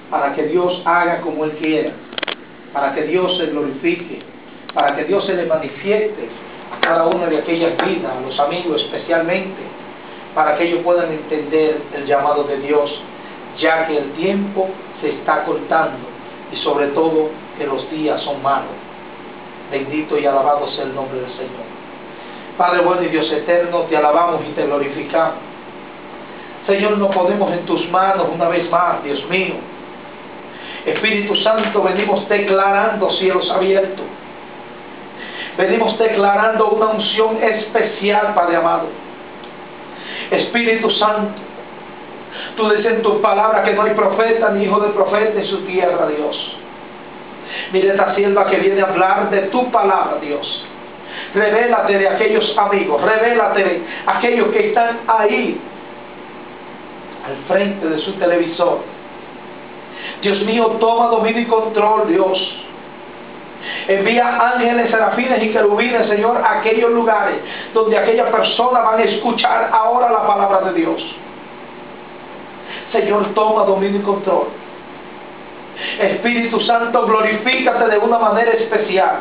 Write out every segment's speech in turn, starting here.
para que Dios haga como Él quiera, para que Dios se glorifique, para que Dios se le manifieste a cada una de aquellas vidas, a los amigos especialmente, para que ellos puedan entender el llamado de Dios, ya que el tiempo se está cortando y sobre todo que los días son malos. Bendito y alabado sea el nombre del Señor. Padre bueno y Dios eterno, te alabamos y te glorificamos. Señor, nos ponemos en tus manos una vez más, Dios mío. Espíritu Santo, venimos declarando cielos abiertos. Venimos declarando una unción especial, Padre amado. Espíritu Santo, tú dices en tu palabra que no hay profeta ni hijo de profeta en su tierra, Dios. Mira esta sierva que viene a hablar de tu palabra, Dios. Revélate de aquellos amigos, revélate de aquellos que están ahí al frente de su televisor. Dios mío, toma dominio y control, Dios. Envía ángeles, serafines y querubines, Señor, a aquellos lugares donde aquellas personas van a escuchar ahora la palabra de Dios. Señor, toma dominio y control. Espíritu Santo, glorifícate de una manera especial.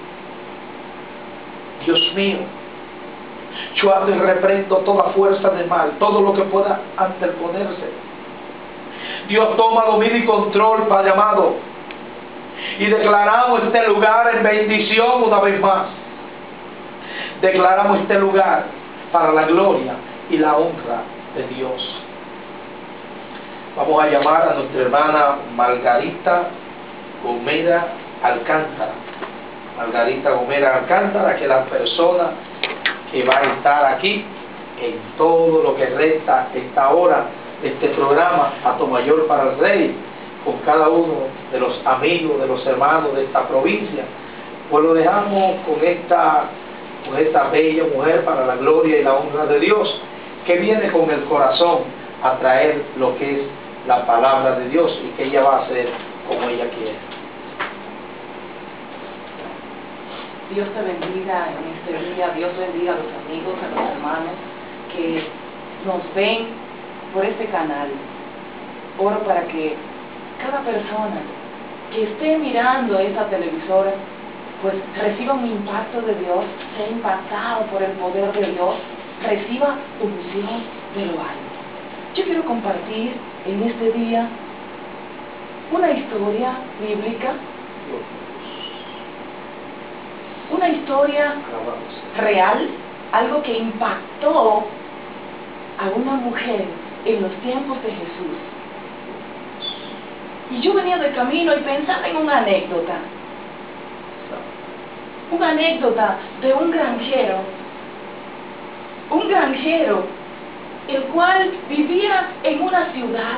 Dios mío, yo ato y reprendo toda fuerza de mal, todo lo que pueda anteponerse. Dios, toma dominio y control, Padre amado. Y declaramos este lugar en bendición una vez más. Declaramos este lugar para la gloria y la honra de Dios. Vamos a llamar a nuestra hermana Margarita Gomera Alcántara. Margarita Gomera Alcántara, que es la persona que va a estar aquí en todo lo que resta esta hora de este programa Atomayor para el Rey, con cada uno de los amigos, de los hermanos de esta provincia. Pues lo dejamos con esta bella mujer para la gloria y la honra de Dios, que viene con el corazón a traer lo que es la palabra de Dios y que ella va a hacer como ella quiere. Dios te bendiga en este día. Dios bendiga a los amigos, a los hermanos que nos ven por este canal. Oro para que cada persona que esté mirando esta televisora pues reciba un impacto de Dios, sea impactado por el poder de Dios, reciba unción de lo alto. Yo quiero compartir en este día una historia bíblica, una historia real, algo que impactó a una mujer en los tiempos de Jesús. Y yo venía de camino y pensaba en una anécdota de un granjero, el cual vivía en una ciudad,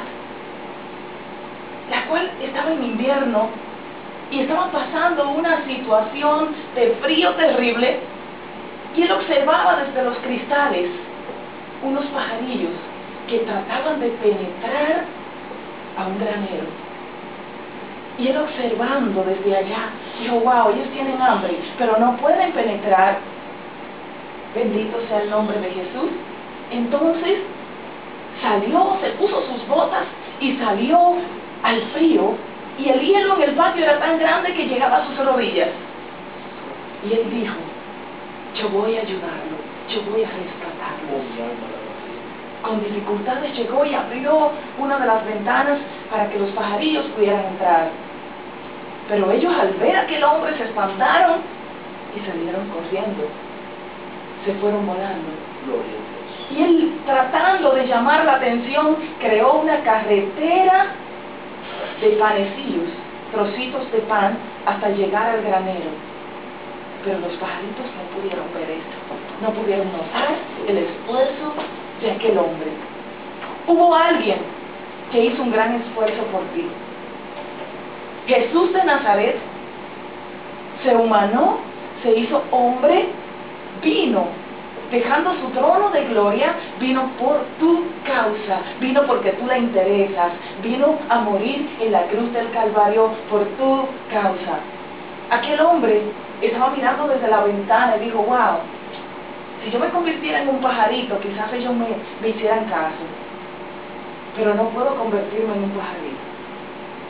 la cual estaba en invierno y estaba pasando una situación de frío terrible, y él observaba desde los cristales unos pajarillos que trataban de penetrar a un granero. Y él, observando desde allá, dijo: wow, ellos tienen hambre, pero no pueden penetrar. Bendito sea el nombre de Jesús. Entonces salió, se puso sus botas y salió al frío, y el hielo en el patio era tan grande que llegaba a sus rodillas. Y él dijo: yo voy a ayudarlo, yo voy a rescatarlos. Con dificultades llegó y abrió una de las ventanas para que los pajarillos pudieran entrar. Pero ellos, al ver a aquel hombre, se espantaron y salieron corriendo. Se fueron volando. Y él, tratando de llamar la atención, creó una carretera de panecillos, trocitos de pan, hasta llegar al granero. Pero los pajaritos no pudieron ver esto, no pudieron notar el esfuerzo de aquel hombre. Hubo alguien que hizo un gran esfuerzo por ti. Jesús de Nazaret se humanó, se hizo hombre, vino, dejando su trono de gloria, vino por tu causa, vino porque tú le interesas, vino a morir en la cruz del Calvario por tu causa. Aquel hombre estaba mirando desde la ventana y dijo: wow, si yo me convirtiera en un pajarito, quizás ellos me hicieran caso, pero no puedo convertirme en un pajarito.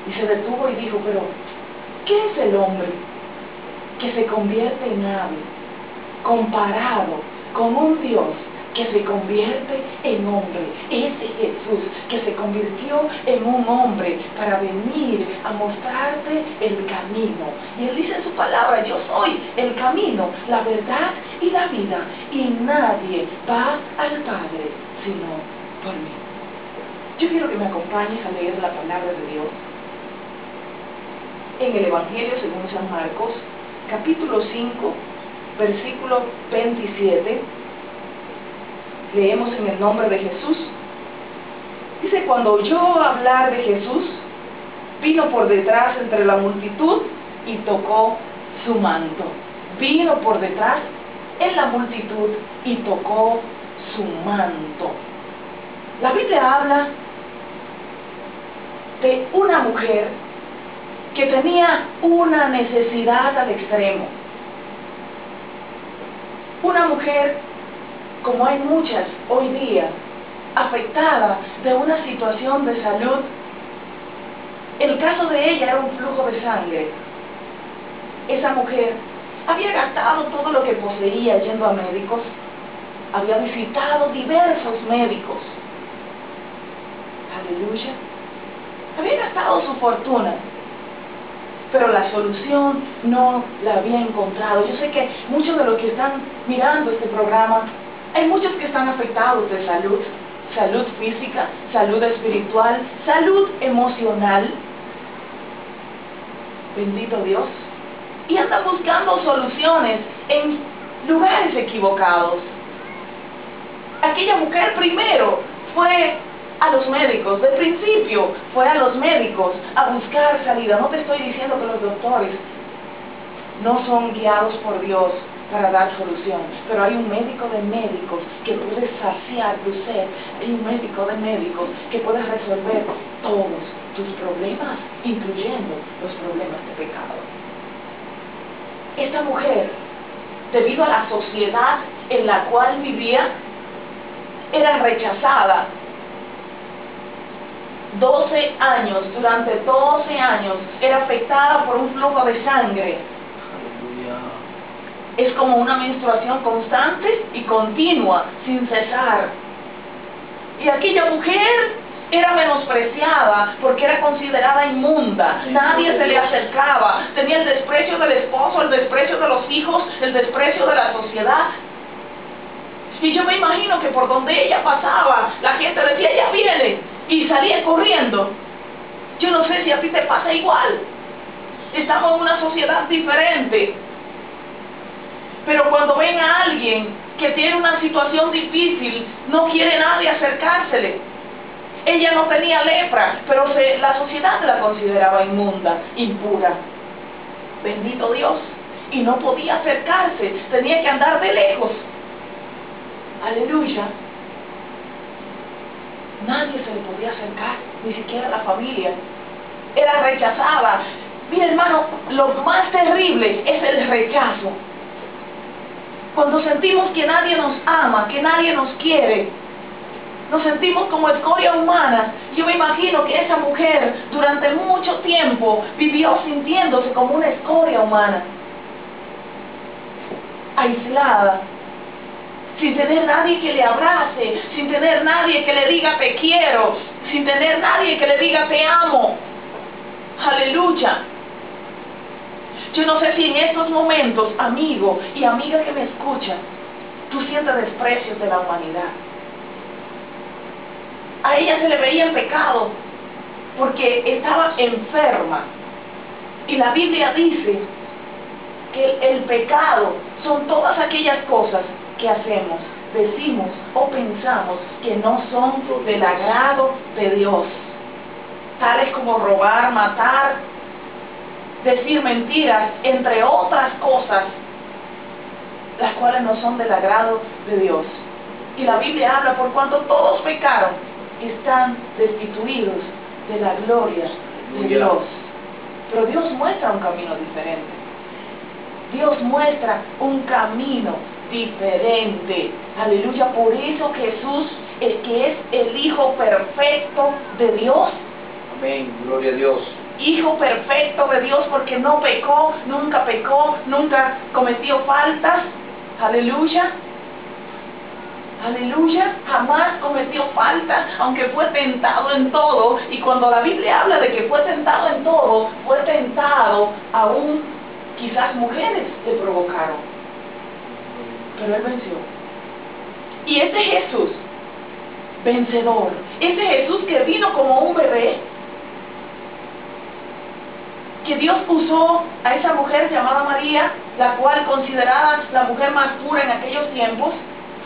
Y se detuvo y dijo, pero ¿qué es el hombre que se convierte en ave comparado con un Dios que se convierte en hombre? Ese Jesús que se convirtió en un hombre para venir a mostrarte el camino. Y Él dice en su palabra, yo soy el camino, la verdad y la vida, y nadie va al Padre sino por mí. Yo quiero que me acompañes a leer la palabra de Dios en el Evangelio según San Marcos, capítulo 5, versículo 27. Leemos en el nombre de Jesús. Dice, cuando oyó hablar de Jesús, vino por detrás entre la multitud y tocó su manto. Vino por detrás en la multitud y tocó su manto. La Biblia habla de una mujer que tenía una necesidad al extremo. Una mujer, como hay muchas hoy día, afectada de una situación de salud. El caso de ella era un flujo de sangre. Esa mujer había gastado todo lo que poseía yendo a médicos, había visitado diversos médicos. Aleluya. Había gastado su fortuna, pero la solución no la había encontrado. Yo sé que muchos de los que están mirando este programa, hay muchos que están afectados de salud, salud física, salud espiritual, salud emocional. Bendito Dios. Y andan buscando soluciones en lugares equivocados. Aquella mujer primero fue a los médicos, de principio fue a los médicos a buscar salida. No te estoy diciendo que los doctores no son guiados por Dios para dar solución, pero hay un médico de médicos que puede saciar tu sed. Hay un médico de médicos que puede resolver todos tus problemas, incluyendo los problemas de pecado. Esta mujer, debido a la sociedad en la cual vivía, era rechazada. 12 años, durante 12 años, era afectada por un flujo de sangre. Es como una menstruación constante y continua, sin cesar. Y aquella mujer era menospreciada porque era considerada inmunda. Nadie se le acercaba. Tenía el desprecio del esposo, el desprecio de los hijos, el desprecio de la sociedad. Y yo me imagino que por donde ella pasaba, la gente decía, ella viene, y salía corriendo. Yo no sé si a ti te pasa igual. Estamos en una sociedad diferente. Pero cuando ven a alguien que tiene una situación difícil, no quiere nadie acercársele. Ella no tenía lepra, pero la sociedad la consideraba inmunda, impura. Bendito Dios. Y no podía acercarse, tenía que andar de lejos. Aleluya. Nadie se le podía acercar, ni siquiera la familia. Era rechazada. Mira, hermano, lo más terrible es el rechazo. Cuando sentimos que nadie nos ama, que nadie nos quiere, nos sentimos como escoria humana. Yo me imagino que esa mujer durante mucho tiempo vivió sintiéndose como una escoria humana, aislada, sin tener nadie que le abrace, sin tener nadie que le diga te quiero, sin tener nadie que le diga te amo. Aleluya. Yo no sé si en estos momentos, amigo y amiga que me escucha, tú sientes desprecio de la humanidad. A ella se le veía el pecado porque estaba enferma. Y la Biblia dice que el pecado son todas aquellas cosas que hacemos, decimos o pensamos que no son del agrado de Dios. Tales como robar, matar, decir mentiras, entre otras cosas, las cuales no son del agrado de Dios. Y la Biblia habla, por cuanto todos pecaron, están destituidos de la gloria de Dios. Pero Dios muestra un camino diferente. Dios muestra un camino diferente. Aleluya. Por eso Jesús, el que es el Hijo perfecto de Dios, Amén. Gloria a Dios. Hijo perfecto de Dios porque no pecó, nunca cometió faltas. Aleluya. Aleluya, jamás cometió falta, aunque fue tentado en todo. Y cuando la Biblia habla de que fue tentado en todo, fue tentado aún, quizás mujeres le provocaron, pero él venció. Y ese Jesús vencedor, ese Jesús que vino como un bebé, que Dios usó a esa mujer llamada María, la cual considerada la mujer más pura en aquellos tiempos,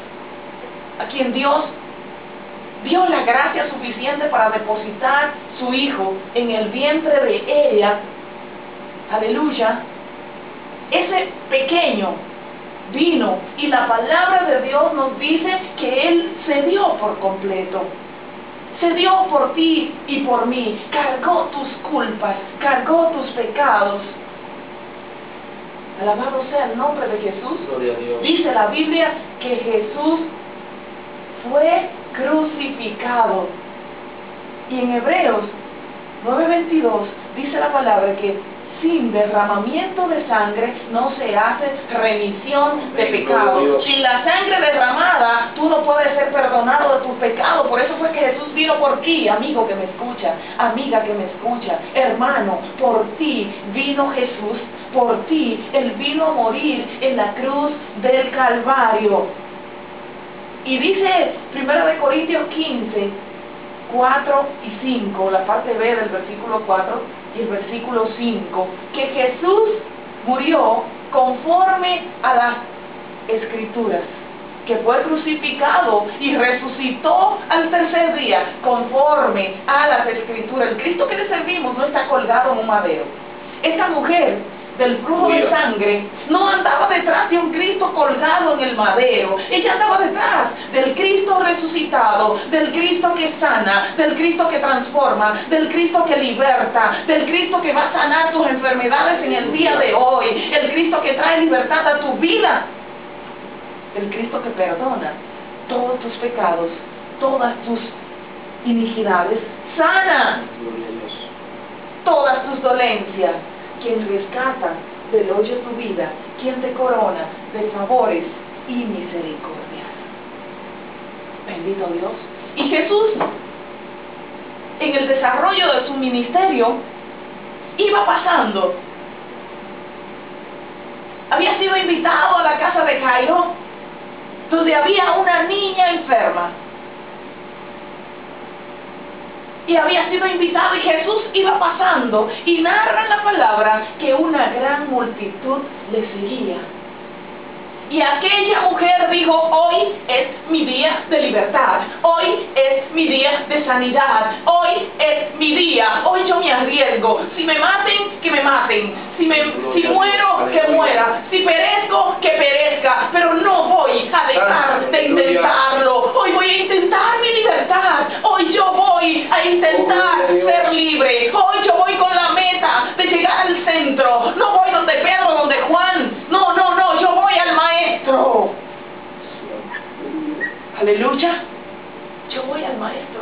a quien Dios dio la gracia suficiente para depositar su hijo en el vientre de ella. Aleluya. Ese pequeño vino y la palabra de Dios nos dice que Él se dio por completo. Se dio por ti y por mí. Cargó tus culpas, cargó tus pecados. Alabado sea el nombre de Jesús. Gloria a Dios. Dice la Biblia que Jesús fue crucificado. Y en Hebreos 9:22 dice la palabra que sin derramamiento de sangre no se hace remisión de pecado. Sin la sangre derramada tú no puedes ser perdonado de tus pecados. Por eso fue que Jesús vino por ti, amigo que me escucha, amiga que me escucha, hermano, por ti vino Jesús, por ti Él vino a morir en la cruz del Calvario. Y dice 1 Corintios 15, 4 y 5, la parte B del versículo 4 y el versículo 5, que Jesús murió conforme a las Escrituras, que fue crucificado y resucitó al tercer día conforme a las Escrituras. El Cristo que le servimos no está colgado en un madero. Esta mujer del flujo de sangre no andaba detrás de un Cristo colgado en el madero. Ella andaba detrás del Cristo resucitado, del Cristo que sana, del Cristo que transforma, del Cristo que liberta, del Cristo que va a sanar tus enfermedades en el día de hoy, el Cristo que trae libertad a tu vida, el Cristo que perdona todos tus pecados, todas tus iniquidades, sana todas tus dolencias, quien rescata del hoyo tu vida, quien te corona de favores y misericordias. Bendito Dios. Y Jesús, en el desarrollo de su ministerio, iba pasando. Había sido invitado a la casa de Jairo, donde había una niña enferma. Y había sido invitado y Jesús iba pasando y narra la palabra que una gran multitud le seguía. Y aquella mujer dijo: hoy es mi día de libertad, hoy es mi día de sanidad, hoy es mi día, hoy yo me arriesgo. Si me maten, que me maten, si muero, que muera, si perezco, que perezca, pero no voy a dejar de intentarlo. Hoy voy a intentar mi libertad, hoy yo voy a intentar ser libre, hoy yo voy con la meta de llegar al centro. No voy donde Pedro, donde Juan, no, yo voy al maestro. Aleluya. Yo voy al maestro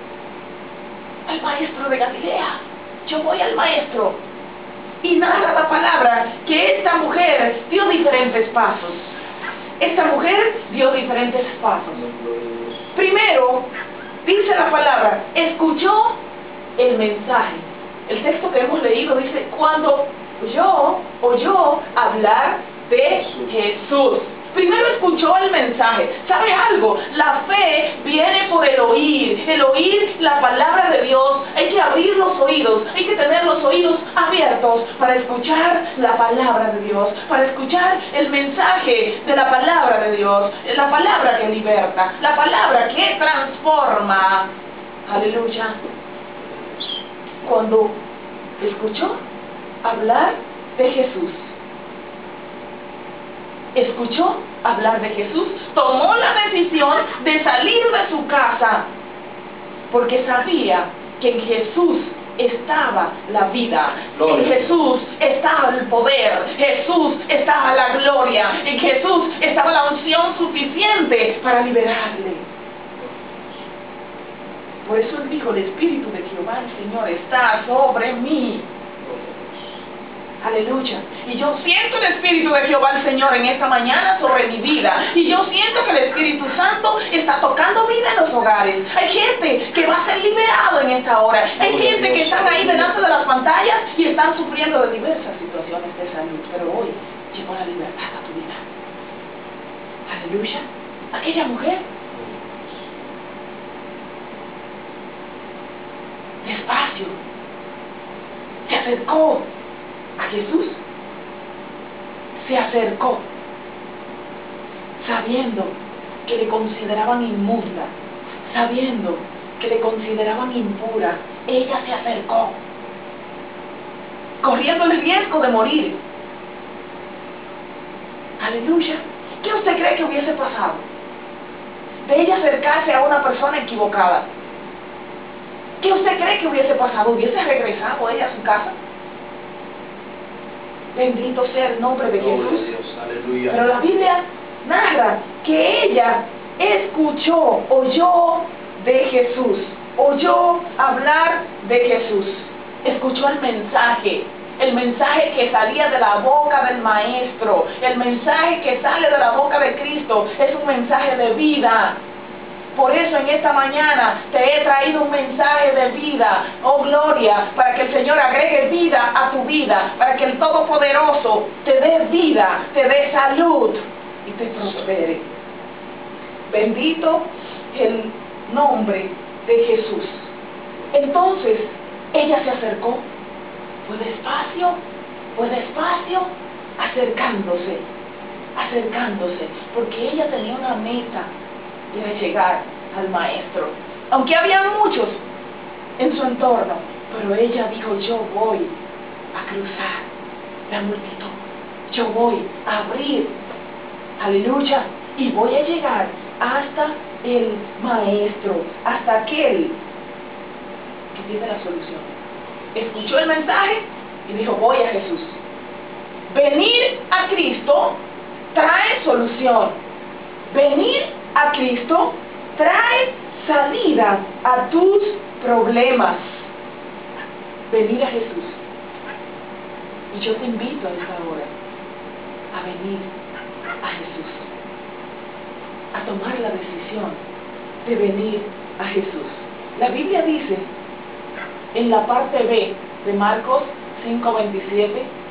de Galilea. Yo voy al maestro. Y narra la palabra que esta mujer dio diferentes pasos. Esta mujer dio diferentes pasos. Primero, dice la palabra, escuchó el mensaje. El texto que hemos leído dice: cuando oyó hablar de Jesús. Primero escuchó el mensaje. ¿Sabes algo? La fe viene por el oír la palabra de Dios. Hay que abrir los oídos, hay que tener los oídos abiertos para escuchar la palabra de Dios, para escuchar el mensaje de la palabra de Dios, la palabra que liberta, la palabra que transforma. Aleluya. Cuando escuchó hablar de Jesús, escuchó hablar de Jesús, tomó la decisión de salir de su casa, porque sabía que en Jesús estaba la vida, en Jesús estaba el poder, Jesús estaba la gloria, en Jesús estaba la unción suficiente para liberarle. Por eso él dijo, el Espíritu de Jehová el Señor está sobre mí. Aleluya. Y yo siento el Espíritu de Jehová el Señor en esta mañana sobre mi vida. Y yo siento que el Espíritu Santo está tocando vida en los hogares. Hay gente que va a ser liberado en esta hora. Hay gente que están ahí delante de las pantallas y están sufriendo de diversas situaciones de salud. Pero hoy llegó la libertad a tu vida. Aleluya. Aquella mujer, despacio, se acercó a Jesús, se acercó sabiendo que le consideraban inmunda, sabiendo que le consideraban impura. Ella se acercó corriendo el riesgo de morir. Aleluya. ¿Qué usted cree que hubiese pasado de ella acercarse a una persona equivocada? ¿Qué usted cree que hubiese pasado? ¿Hubiese regresado ella a su casa? Bendito sea el nombre de Jesús. Dios, aleluya. Pero la Biblia narra que ella escuchó, oyó de Jesús, oyó hablar de Jesús, escuchó el mensaje que salía de la boca del Maestro, el mensaje que sale de la boca de Cristo es un mensaje de vida. Por eso en esta mañana te he traído un mensaje de vida, oh gloria, para que el Señor agregue vida a tu vida, para que el Todopoderoso te dé vida, te dé salud y te prospere. Bendito el nombre de Jesús. Entonces ella se acercó, fue despacio, acercándose, porque ella tenía una meta. Era llegar al Maestro. Aunque había muchos en su entorno, pero ella dijo, yo voy a cruzar la multitud. Yo voy a abrir, aleluya, y voy a llegar hasta el Maestro, hasta aquel que tiene la solución. Escuchó el mensaje y dijo, voy a Jesús. Venir a Cristo trae solución. Venir a Cristo trae salida a tus problemas. Venir a Jesús. Y yo te invito a esta hora a venir a Jesús, a tomar la decisión de venir a Jesús. La Biblia dice en la parte B de Marcos 5:27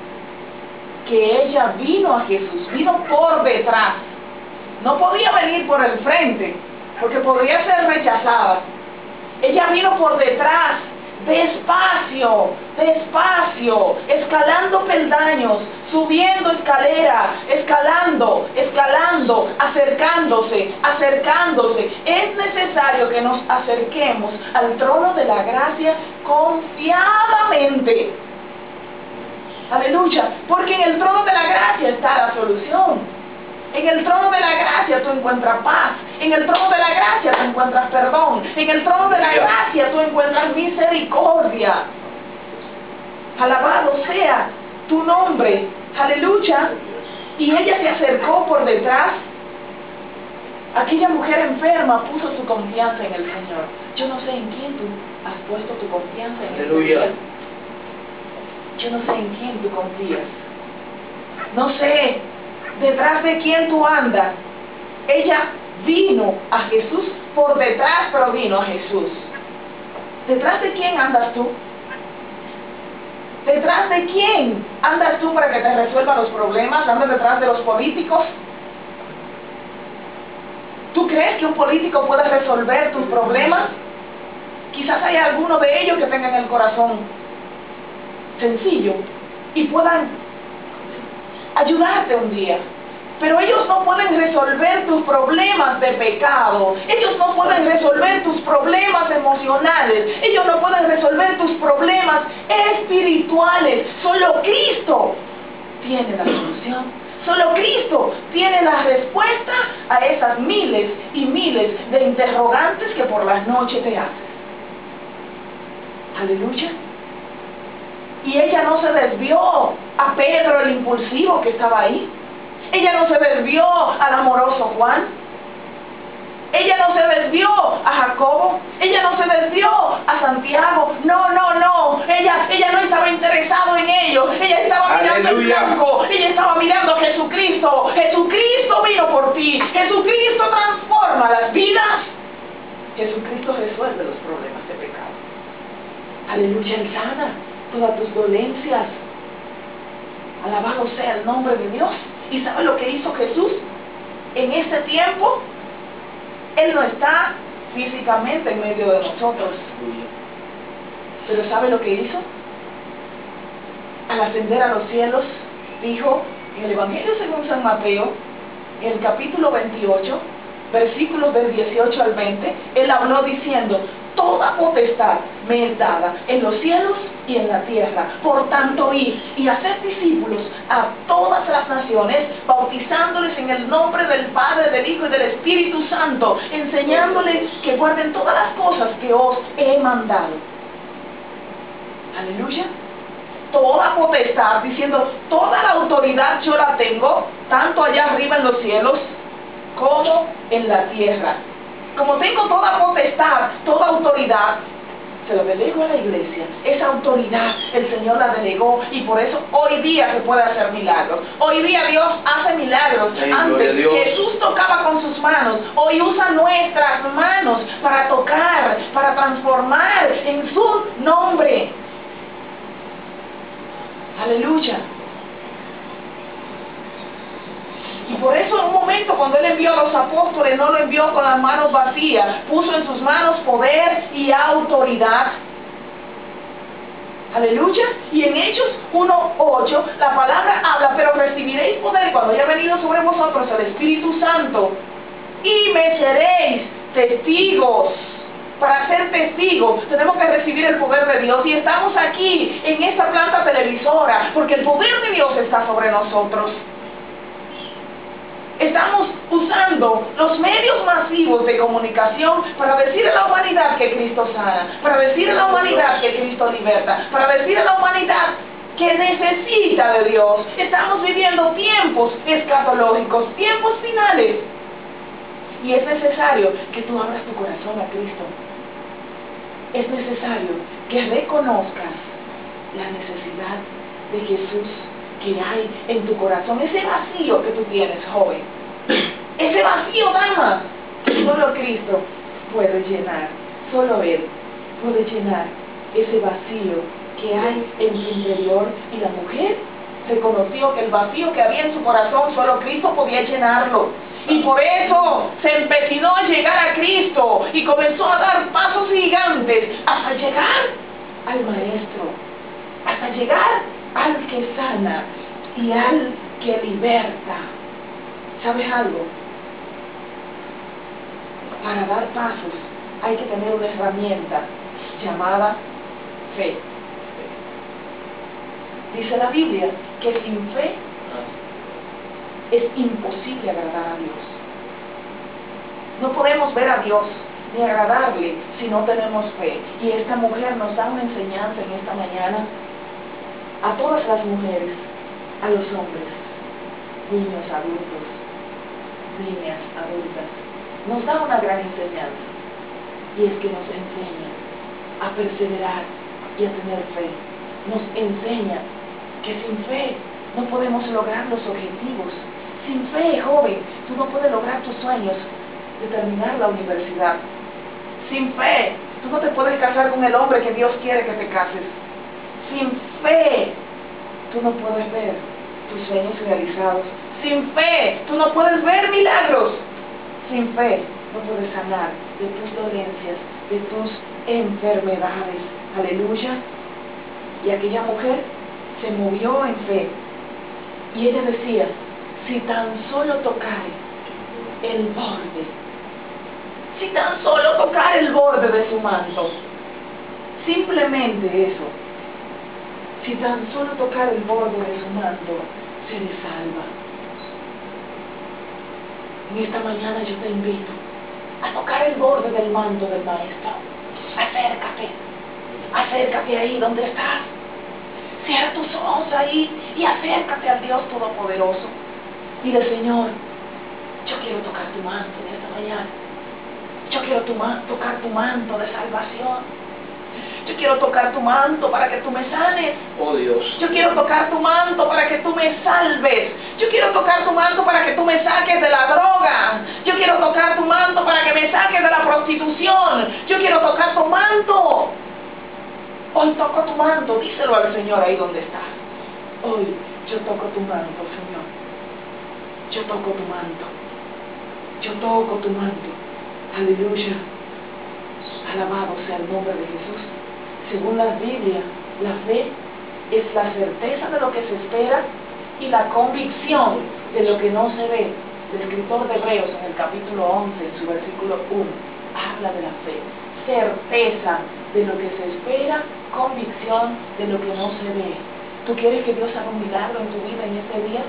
que ella vino a Jesús, vino por detrás. No podía venir por el frente, porque podría ser rechazada. Ella vino por detrás, despacio, escalando peldaños, subiendo escalera, escalando, acercándose. Es necesario que nos acerquemos al trono de la gracia confiadamente. Aleluya, porque en el trono de la gracia está la solución. En el trono de la gracia tú encuentras paz. En el trono de la gracia tú encuentras perdón. En el trono de la gracia tú encuentras misericordia. Alabado sea tu nombre. Aleluya. Y ella se acercó por detrás. Aquella mujer enferma puso su confianza en el Señor. Yo no sé en quién tú has puesto tu confianza en este día. Yo no sé en quién tú confías. No sé detrás de quién tú andas. Ella vino a Jesús por detrás, pero vino a Jesús. ¿Detrás de quién andas tú? ¿Detrás de quién andas tú para que te resuelva los problemas? ¿Andas detrás de los políticos? ¿Tú crees que un político puede resolver tus problemas? Quizás haya alguno de ellos que tengan el corazón sencillo y puedan ayudarte un día. Pero ellos no pueden resolver tus problemas de pecado. Ellos no pueden resolver tus problemas emocionales. Ellos no pueden resolver tus problemas espirituales. Solo Cristo tiene la solución. Solo Cristo tiene la respuesta a esas miles y miles de interrogantes que por las noches te haces. Aleluya. Y ella no se desvió a Pedro el impulsivo que estaba ahí. Ella no se desvió al amoroso Juan. Ella no se desvió a Jacobo, ella no se desvió a Santiago. No, no, no. Ella no estaba interesado en ello. Ella estaba mirando el blanco. Ella estaba mirando a Jesucristo. Jesucristo vino por ti. Jesucristo transforma las vidas. Jesucristo resuelve los problemas de pecado. Aleluya, Él sana todas tus dolencias. Alabado sea el nombre de Dios. ¿Y sabe lo que hizo Jesús? En este tiempo, Él no está físicamente en medio de nosotros. Pero ¿sabe lo que hizo? Al ascender a los cielos, dijo en el Evangelio según San Mateo, en el capítulo 28, versículos del 18 al 20, Él habló diciendo: toda potestad me es dada en los cielos y en la tierra. Por tanto, id y haced discípulos a todas las naciones, bautizándoles en el nombre del Padre, del Hijo y del Espíritu Santo, enseñándoles que guarden todas las cosas que os he mandado. Aleluya. Toda potestad, diciendo, toda la autoridad yo la tengo, tanto allá arriba en los cielos como en la tierra. Como tengo toda potestad, toda autoridad, se lo delego a la iglesia. Esa autoridad el Señor la delegó, y por eso hoy día se puede hacer milagros. Hoy día Dios hace milagros. Antes Jesús tocaba con sus manos. Hoy usa nuestras manos para tocar, para transformar en su nombre. Aleluya. Y por eso en un momento cuando Él envió a los apóstoles, no lo envió con las manos vacías, puso en sus manos poder y autoridad. Aleluya. Y en Hechos 1:8 la palabra habla: pero recibiréis poder cuando haya venido sobre vosotros el Espíritu Santo, y me seréis testigos. Para ser testigo tenemos que recibir el poder de Dios, y estamos aquí en esta planta televisora porque el poder de Dios está sobre nosotros. Estamos usando los medios masivos de comunicación para decir a la humanidad que Cristo sana, para decir a la humanidad que Cristo liberta, para decir a la humanidad que necesita de Dios. Estamos viviendo tiempos escatológicos, tiempos finales, y es necesario que tú abras tu corazón a Cristo. Es necesario que reconozcas la necesidad de Jesús que hay en tu corazón. Ese vacío que tú tienes, joven, ese vacío, dama, que solo Cristo puede llenar. Solo Él puede llenar ese vacío que hay en tu interior. Y la mujer reconoció que el vacío que había en su corazón solo Cristo podía llenarlo, y por eso se empecinó a llegar a Cristo y comenzó a dar pasos gigantes hasta llegar al Maestro, hasta llegar al que sana y al que liberta. ¿Sabes algo? Para dar pasos hay que tener una herramienta llamada fe. Dice la Biblia que sin fe es imposible agradar a Dios. No podemos ver a Dios ni agradarle si no tenemos fe. Y esta mujer nos da una enseñanza en esta mañana a todas las mujeres, a los hombres, niños, adultos, niñas, adultas. Nos da una gran enseñanza, y es que nos enseña a perseverar y a tener fe. Nos enseña que sin fe no podemos lograr los objetivos. Sin fe, joven, tú no puedes lograr tus sueños de terminar la universidad. Sin fe, tú no te puedes casar con el hombre que Dios quiere que te cases. Sin fe, tú no puedes ver tus sueños realizados. Sin fe, tú no puedes ver milagros. Sin fe, no puedes sanar de tus dolencias, de tus enfermedades. Aleluya. Y aquella mujer se movió en fe, y ella decía: si tan solo tocare el borde, si tan solo tocar el borde de su manto, simplemente eso, si tan solo tocar el borde de su manto, seré salva. En esta mañana yo te invito a tocar el borde del manto del Maestro. Acércate, acércate ahí donde estás. Cierra tus ojos ahí y acércate al Dios Todopoderoso. Dile: Señor, yo quiero tocar tu manto en esta mañana. Yo quiero tocar tu manto de salvación. Yo quiero tocar tu manto para que tú me sanes. Oh Dios. Yo quiero tocar tu manto para que tú me salves. Yo quiero tocar tu manto para que tú me saques de la droga. Yo quiero tocar tu manto para que me saques de la prostitución. Yo quiero tocar tu manto. Hoy toco tu manto. Díselo al Señor ahí donde estás. Hoy yo toco tu manto, Señor. Yo toco tu manto. Yo toco tu manto. Aleluya. Alabado sea el nombre de Jesús. Según la Biblia, la fe es la certeza de lo que se espera y la convicción de lo que no se ve. El escritor de Hebreos en el capítulo 11, en su versículo 1, habla de la fe. Certeza de lo que se espera, convicción de lo que no se ve. ¿Tú quieres que Dios haga un milagro en tu vida en este día?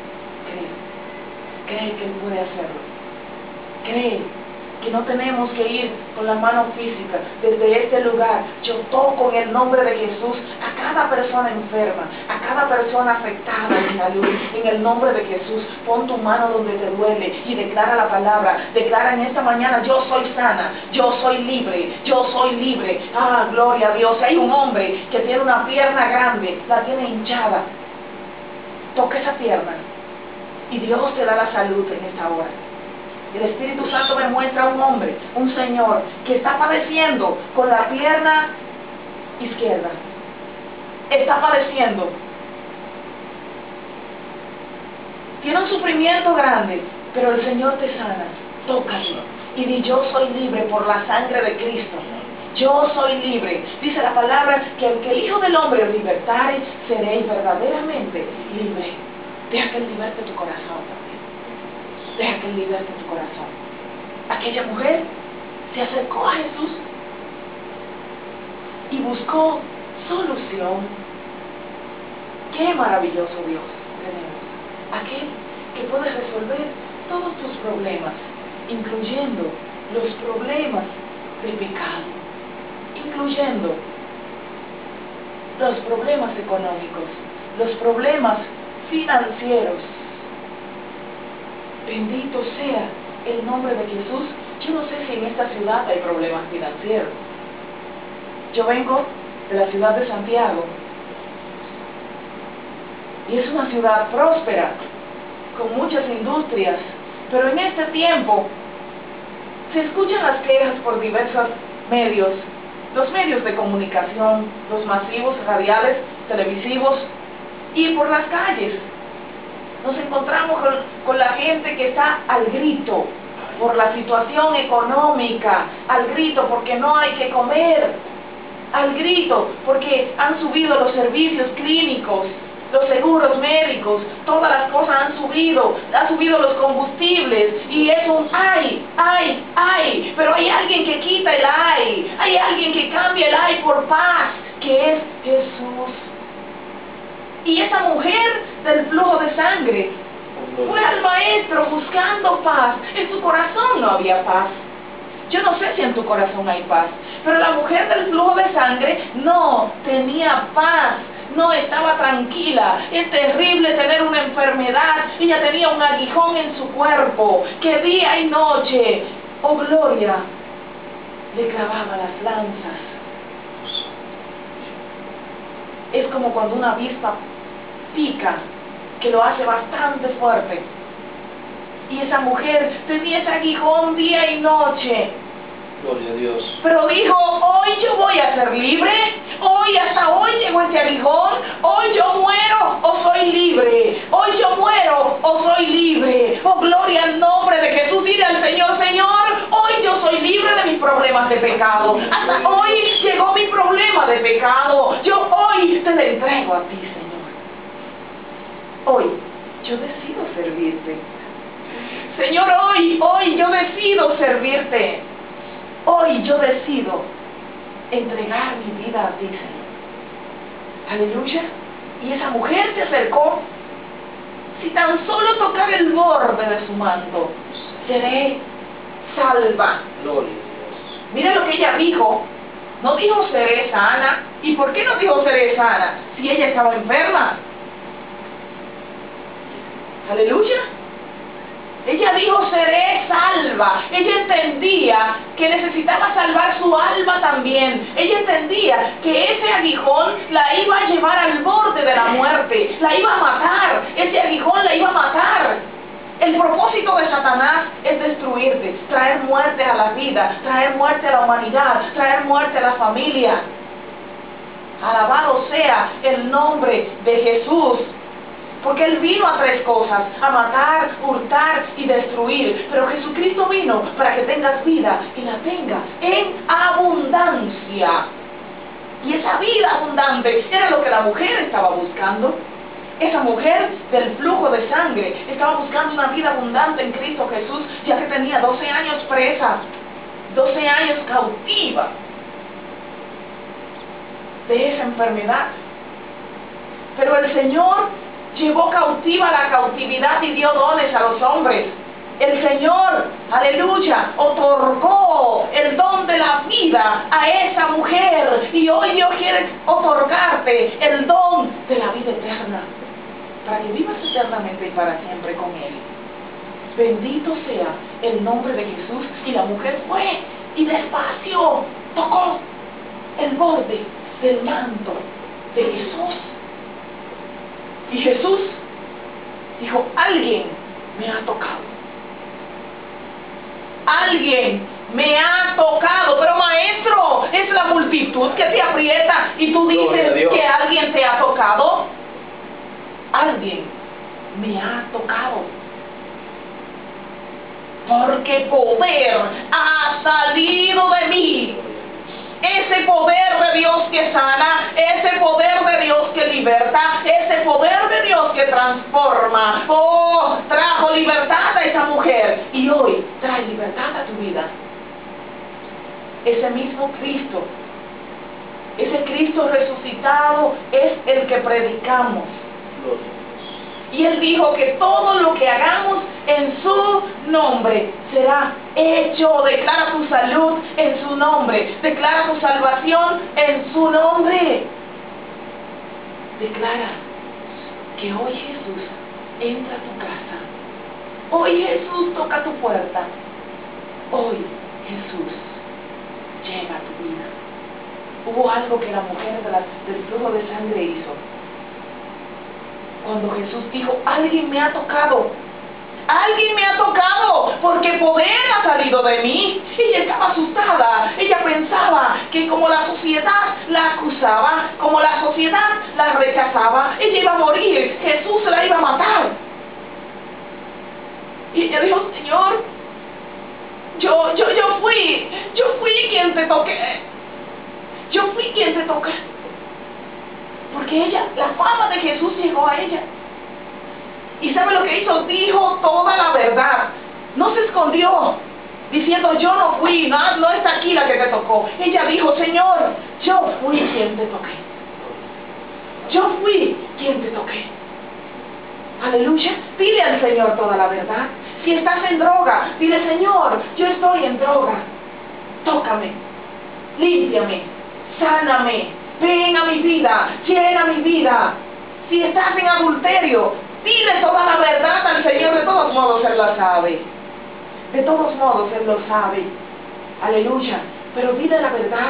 Cree que Él puede hacerlo. Cree que no tenemos que ir con la mano física. Desde este lugar yo toco en el nombre de Jesús a cada persona enferma, a cada persona afectada en salud. En el nombre de Jesús, pon tu mano donde te duele y declara la palabra. Declara en esta mañana: yo soy sana, yo soy libre, yo soy libre. Ah, gloria a Dios. Hay un hombre que tiene una pierna grande, la tiene hinchada. Toca esa pierna y Dios te da la salud en esta hora. El Espíritu Santo me muestra a un hombre, un señor, que está padeciendo con la pierna izquierda. Está padeciendo. Tiene un sufrimiento grande, pero el Señor te sana. Tócalo y di: yo soy libre por la sangre de Cristo. Yo soy libre. Dice la palabra que el que el Hijo del Hombre libertare, seréis verdaderamente libre. Deja que Él liberte tu corazón también. Deja que Él liberte tu corazón. Aquella mujer se acercó a Jesús y buscó solución. Qué maravilloso Dios tenemos. Aquel que puede resolver todos tus problemas, incluyendo los problemas de pecado, incluyendo los problemas económicos, los problemas financieros. Bendito sea el nombre de Jesús. Yo no sé si en esta ciudad hay problemas financieros. Yo vengo de la ciudad de Santiago y es una ciudad próspera, con muchas industrias, pero en este tiempo se escuchan las quejas por diversos medios, los medios de comunicación, los masivos, radiales, televisivos, y por las calles. Nos encontramos con la gente que está al grito por la situación económica, al grito porque no hay que comer, al grito porque han subido los servicios clínicos, los seguros médicos, todas las cosas han subido los combustibles, y es un ay, pero hay alguien que quita el ay, hay alguien que cambia el ay por paz, que es Jesús. Y esa mujer del flujo de sangre fue al maestro buscando paz. En su corazón no había paz. Yo no sé si en tu corazón hay paz, pero la mujer del flujo de sangre no tenía paz, no estaba tranquila. Es terrible tener una enfermedad. Ella tenía un aguijón en su cuerpo que día y noche, oh gloria, le clavaba las lanzas. Es como cuando una avispa pica, que lo hace bastante fuerte. Y esa mujer tenía ese aguijón día y noche. Gloria a Dios. Pero dijo: hoy yo voy a ser libre. Hoy, hasta hoy llegó este aguijón. Hoy yo muero o soy libre. Hoy yo muero o soy libre. Oh, gloria al nombre de Jesús. Dile al Señor: Señor, hoy yo soy libre de mis problemas de pecado. Hasta hoy llegó mi problema de pecado. Yo hoy te lo entrego a ti, Señor. Hoy yo decido servirte. Señor, hoy yo decido servirte. Hoy yo decido entregar mi vida a ti, Señor. Aleluya. Y esa mujer se acercó. Si tan solo tocar el borde de su manto, seré salva. Gloria a Dios. Mira lo que ella dijo. No dijo seré sana. ¿Y por qué no dijo seré sana? Si ella estaba enferma. Aleluya. Ella dijo, seré salva. Ella entendía que necesitaba salvar su alma también. Ella entendía que ese aguijón la iba a llevar al borde de la muerte. La iba a matar. Ese aguijón la iba a matar. El propósito de Satanás es destruirte, traer muerte a la vida, traer muerte a la humanidad, traer muerte a la familia. Alabado sea el nombre de Jesús. Porque Él vino a 3 cosas: a matar, hurtar y destruir. Pero Jesucristo vino para que tengas vida y la tengas en abundancia. Y esa vida abundante era lo que la mujer estaba buscando. Esa mujer del flujo de sangre estaba buscando una vida abundante en Cristo Jesús, ya que tenía 12 años presa, 12 años cautiva de esa enfermedad. Pero el Señor llevó cautiva la cautividad y dio dones a los hombres. El Señor, aleluya, otorgó el don de la vida a esa mujer. Y hoy Dios quiere otorgarte el don de la vida eterna, para que vivas eternamente y para siempre con Él. Bendito sea el nombre de Jesús. Y la mujer fue y despacio tocó el borde del manto de Jesús. Y Jesús dijo, alguien me ha tocado. Alguien me ha tocado. Pero maestro, es la multitud que te aprieta y tú dices que alguien te ha tocado. Alguien me ha tocado. Porque poder ha salido de mí. Ese poder de Dios que sana, ese poder de Dios que liberta, ese poder de Dios que transforma. Oh, trajo libertad a esa mujer y hoy trae libertad a tu vida. Ese mismo Cristo, ese Cristo resucitado es el que predicamos. Y Él dijo que todo lo que hagamos en su nombre será hecho. Declara tu salud en su nombre. Declara tu salvación en su nombre. Declara que hoy Jesús entra a tu casa. Hoy Jesús toca tu puerta. Hoy Jesús llega a tu vida. Hubo algo que la mujer del flujo de sangre hizo. Cuando Jesús dijo, alguien me ha tocado. Alguien me ha tocado, porque poder ha salido de mí. Ella estaba asustada. Ella pensaba que como la sociedad la acusaba, como la sociedad la rechazaba, ella iba a morir. Jesús la iba a matar. Y ella dijo, Señor, yo fui quien te toqué. Yo fui quien te toqué. Porque ella, la fama de Jesús llegó a ella. ¿Y sabe lo que hizo? Dijo toda la verdad. No se escondió diciendo, yo no fui, no está aquí la que te tocó. Ella dijo, Señor, yo fui quien te toqué. Yo fui quien te toqué. Aleluya. Dile al Señor toda la verdad. Si estás en droga, dile, Señor, yo estoy en droga. Tócame, límpiame, sáname, ven a mi vida, llena mi vida. Si estás en adulterio, dile toda la verdad al Señor. De todos modos Él lo sabe. De todos modos Él lo sabe. Aleluya. Pero dile la verdad.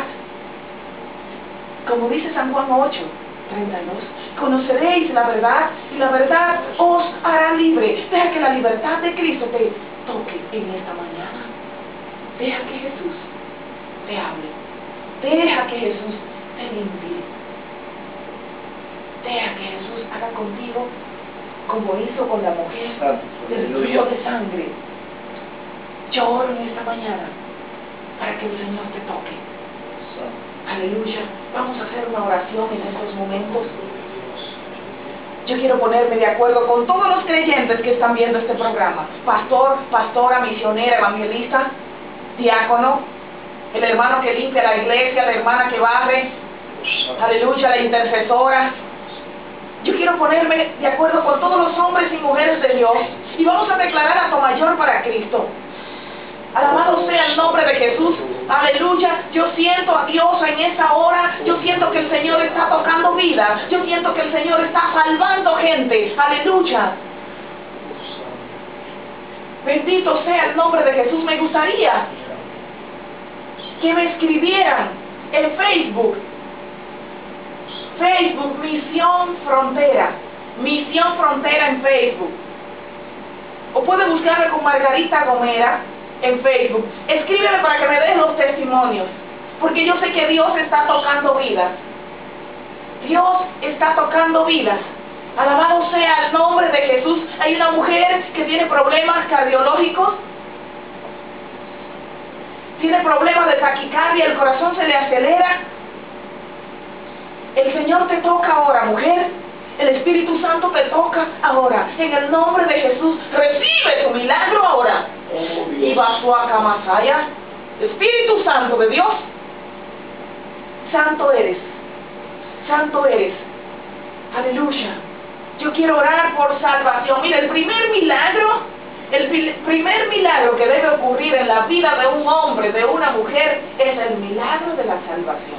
Como dice San Juan 8:32, conoceréis la verdad y la verdad os hará libre. Deja que la libertad de Cristo te toque en esta mañana. Deja que Jesús te hable. Deja que Jesús te limpie. Deja que Jesús haga contigo como hizo con la mujer del flujo de sangre. Yo oro en esta mañana para que el Señor te toque. Aleluya. Vamos a hacer una oración en estos momentos. Yo quiero ponerme de acuerdo con todos los creyentes que están viendo este programa. Pastor, pastora, misionera, evangelista, diácono, el hermano que limpia la iglesia, la hermana que barre, aleluya, la intercesora. Yo quiero ponerme de acuerdo con todos los hombres y mujeres de Dios y vamos a declarar a Tomayor para Cristo. Alabado sea el nombre de Jesús. Aleluya. Yo siento a Dios en esta hora. Yo siento que el Señor está tocando vida. Yo siento que el Señor está salvando gente. Aleluya. Bendito sea el nombre de Jesús. Me gustaría que me escribieran en Facebook. Facebook, Misión Frontera. Misión Frontera en Facebook. O puede buscarme con Margarita Gomera en Facebook. Escríbeme para que me des los testimonios. Porque yo sé que Dios está tocando vidas. Dios está tocando vidas. Alabado sea el nombre de Jesús. Hay una mujer que tiene problemas cardiológicos. Tiene problemas de taquicardia, el corazón se le acelera. El Señor te toca ahora, mujer. El Espíritu Santo te toca ahora. En el nombre de Jesús, recibe tu milagro ahora. Y Basuaca Masaya. Espíritu Santo de Dios. Santo eres. Santo eres. Aleluya. Yo quiero orar por salvación. Mira, el primer milagro que debe ocurrir en la vida de un hombre, de una mujer, es el milagro de la salvación.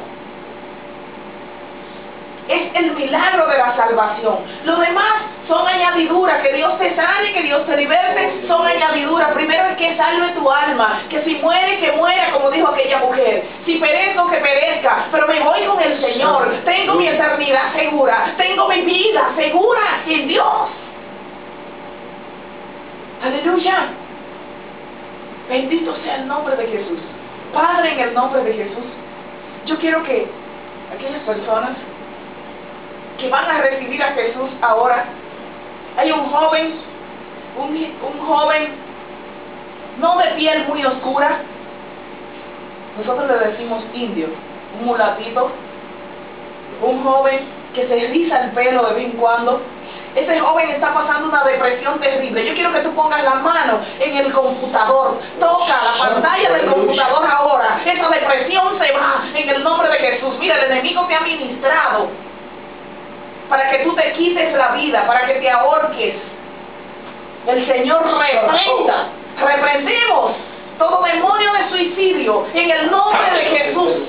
Es el milagro de la salvación. Lo demás son añadiduras. Que Dios te sane, que Dios te liberte, son añadiduras. Primero es que salve tu alma. Que si muere, que muera, como dijo aquella mujer. Si perezco, que perezca. Pero me voy con el Señor. Tengo mi eternidad segura. Tengo mi vida segura en Dios. Aleluya. Bendito sea el nombre de Jesús. Padre, en el nombre de Jesús, yo quiero que aquellas personas que van a recibir a Jesús ahora, hay un joven, un joven no de piel muy oscura, nosotros le decimos indio, un mulatito, un joven que se riza el pelo de vez en cuando. Ese joven está pasando una depresión terrible. Yo quiero que tú pongas la mano en el computador. Toca la pantalla del computador ahora. Esa depresión se va en el nombre de Jesús. Mira, el enemigo te ha ministrado para que tú te quites la vida, para que te ahorques. El Señor reprenda. Reprendemos todo demonio de suicidio en el nombre de Jesús.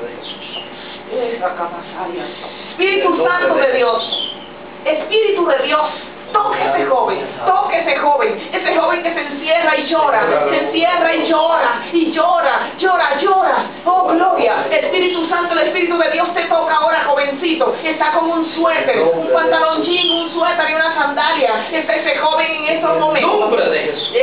Espíritu Santo de Dios. Espíritu de Dios, toca a ese joven, toca a ese joven que se encierra y llora, se encierra y llora, y llora, llora, llora. Oh, gloria. Espíritu Santo, el Espíritu de Dios te toca ahora, jovencito. Está con un suéter, un pantalón jean, un suéter y una sandalia. Está ese joven en estos momentos. En el nombre de Jesús.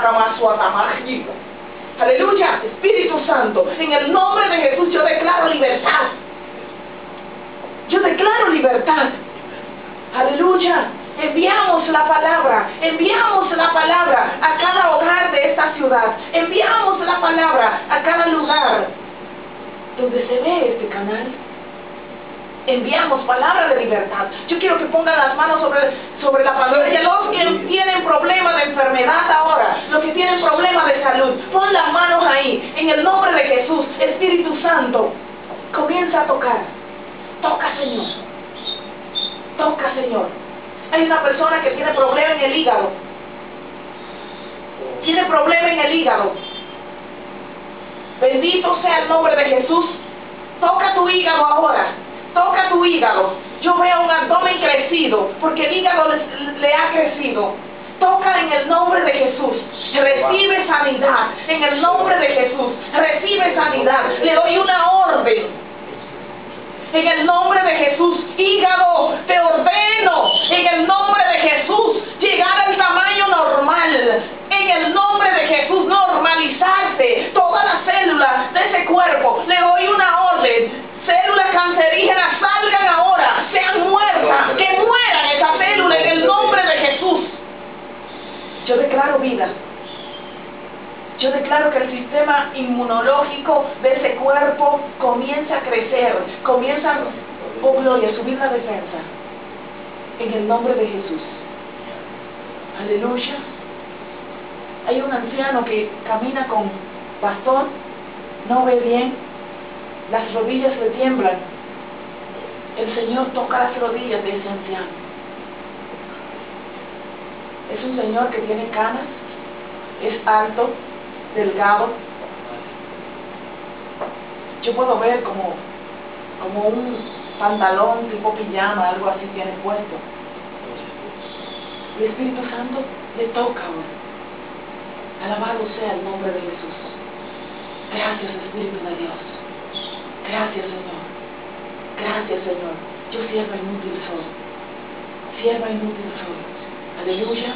Aleluya. Espíritu Santo, en el nombre de Jesús yo declaro libertad. Yo declaro libertad. Aleluya. Enviamos la palabra a cada hogar de esta ciudad. Enviamos la palabra a cada lugar donde se ve este canal. Enviamos palabra de libertad. Yo quiero que pongan las manos sobre la pantalla. Los que tienen problemas de enfermedad ahora, los que tienen problemas de salud, pon las manos ahí. En el nombre de Jesús, Espíritu Santo, comienza a tocar. Toca, Señor. Toca, Señor. Hay una persona que tiene problema en el hígado. Tiene problema en el hígado. Bendito sea el nombre de Jesús. Toca tu hígado ahora. Toca tu hígado. Yo veo un abdomen crecido porque el hígado le ha crecido. Toca en el nombre de Jesús. Recibe sanidad. En el nombre de Jesús. Recibe sanidad. Le doy una orden. En el nombre de Jesús, hígado, te ordeno, en el nombre de Jesús, llegar al tamaño normal. En el nombre de Jesús, normalizarse todas las células de ese cuerpo. Le doy una orden. Células cancerígenas salgan ahora, sean muertas, que mueran esas células en el nombre de Jesús. Yo declaro vida. Yo declaro que el sistema inmunológico de ese cuerpo comienza a crecer, comienza, oh gloria, a subir la defensa. En el nombre de Jesús. Aleluya. Hay un anciano que camina con bastón, no ve bien, las rodillas le tiemblan. El Señor toca las rodillas de ese anciano. Es un señor que tiene canas, es alto, delgado. Yo puedo ver como un pantalón tipo pijama, algo así tiene puesto. El Espíritu Santo le toca ahora. Alabado sea el nombre de Jesús. Gracias, Espíritu de Dios. Gracias, Señor. Gracias, Señor. Yo sierva inútil soy. Sierva inútil soy. Aleluya.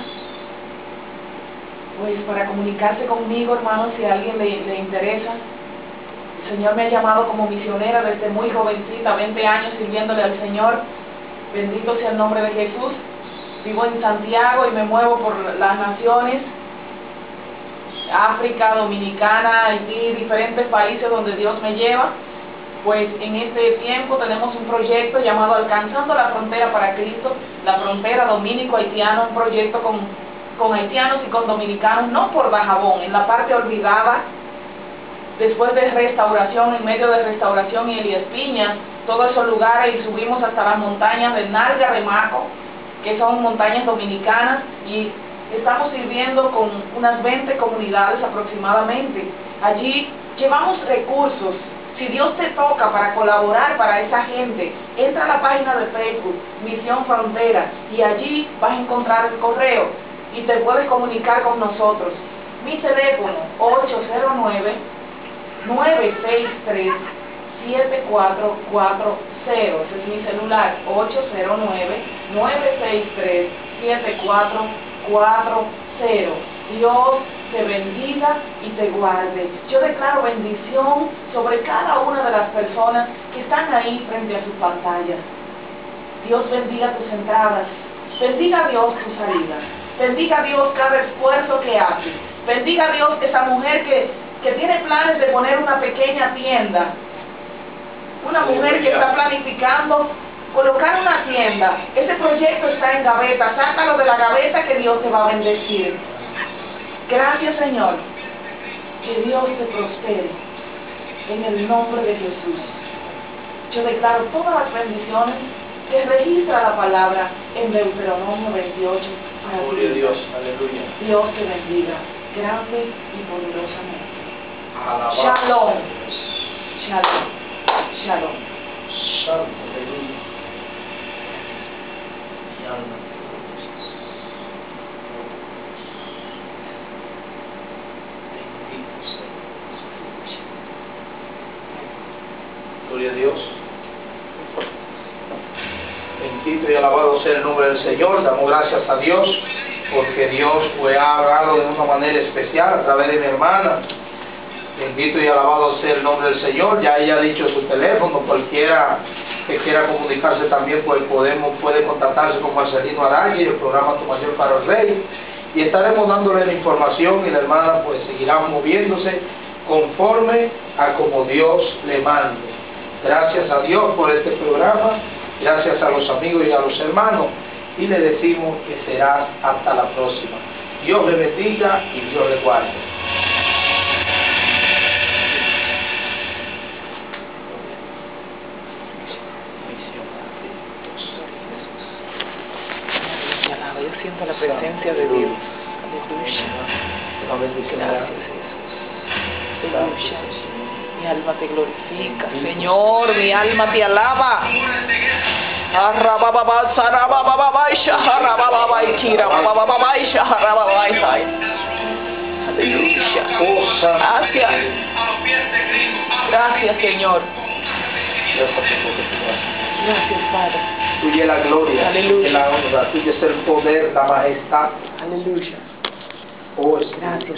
Pues para comunicarse conmigo, hermanos, si a alguien le interesa, el Señor me ha llamado como misionera desde muy jovencita, 20 años sirviéndole al Señor. Bendito sea el nombre de Jesús. Vivo en Santiago y me muevo por las naciones, África, Dominicana, Haití, diferentes países donde Dios me lleva. Pues en este tiempo tenemos un proyecto llamado Alcanzando la Frontera para Cristo, la frontera dominico-haitiana, un proyecto con haitianos y con dominicanos, no por Dajabón, en la parte olvidada, después de restauración, en medio de restauración y Elías Piñas, todos esos lugares, y subimos hasta las montañas de Nalga de Maco, que son montañas dominicanas, y estamos sirviendo con unas 20 comunidades aproximadamente. Allí llevamos recursos. Si Dios te toca para colaborar para esa gente, entra a la página de Facebook, Misión Frontera, y allí vas a encontrar el correo y te puedes comunicar con nosotros. Mi teléfono, 809-963-7440. Ese es mi celular, 809-963-7440. Dios te bendiga y te guarde. Yo declaro bendición sobre cada una de las personas que están ahí frente a sus pantallas. Dios bendiga tus entradas. Bendiga a Dios tus salidas. Bendiga a Dios cada esfuerzo que haces. Bendiga a Dios esa mujer que tiene planes de poner una pequeña tienda. Una mujer que está planificando colocar una tienda. Ese proyecto está en gaveta. Sácalo de la gaveta, que Dios te va a bendecir. Gracias, Señor. Que Dios te prospere en el nombre de Jesús. Yo declaro todas las bendiciones que registra la palabra en Deuteronomio 28 para tu vida. Dios, aleluya. Dios te bendiga grande y poderosamente. Alabado. Shalom. Shalom. Shalom. Shalom, aleluya. Gracias, Padre. Mi alma te glorifica. Bendito sea. Gloria a Dios. Bendito y alabado sea el nombre del Señor. Damos gracias a Dios porque Dios pues ha hablado de una manera especial a través de mi hermana. Bendito y alabado sea el nombre del Señor. Ya ella ha dicho su teléfono. Cualquiera que quiera comunicarse también pues puede contactarse con Marcelino Araya y el programa Tu Mayor para el Rey. Y estaremos dándole la información, y la hermana pues seguirá moviéndose conforme a como Dios le mande. Gracias a Dios por este programa. Gracias a los amigos y a los hermanos, y le decimos que será hasta la próxima. Dios le bendiga y Dios le guarde. Yo siento la presencia de Dios. Aleluya. Gracias, Jesús. Aleluya. Mi alma te glorifica, Señor, mi alma te alaba. Aleluya. Gracias. Gracias, Señor. Gracias, Padre. Tuya es la gloria, Aleluya. la honra, tuya es el poder, la majestad. Aleluya. Oh, Espíritu. Gracias.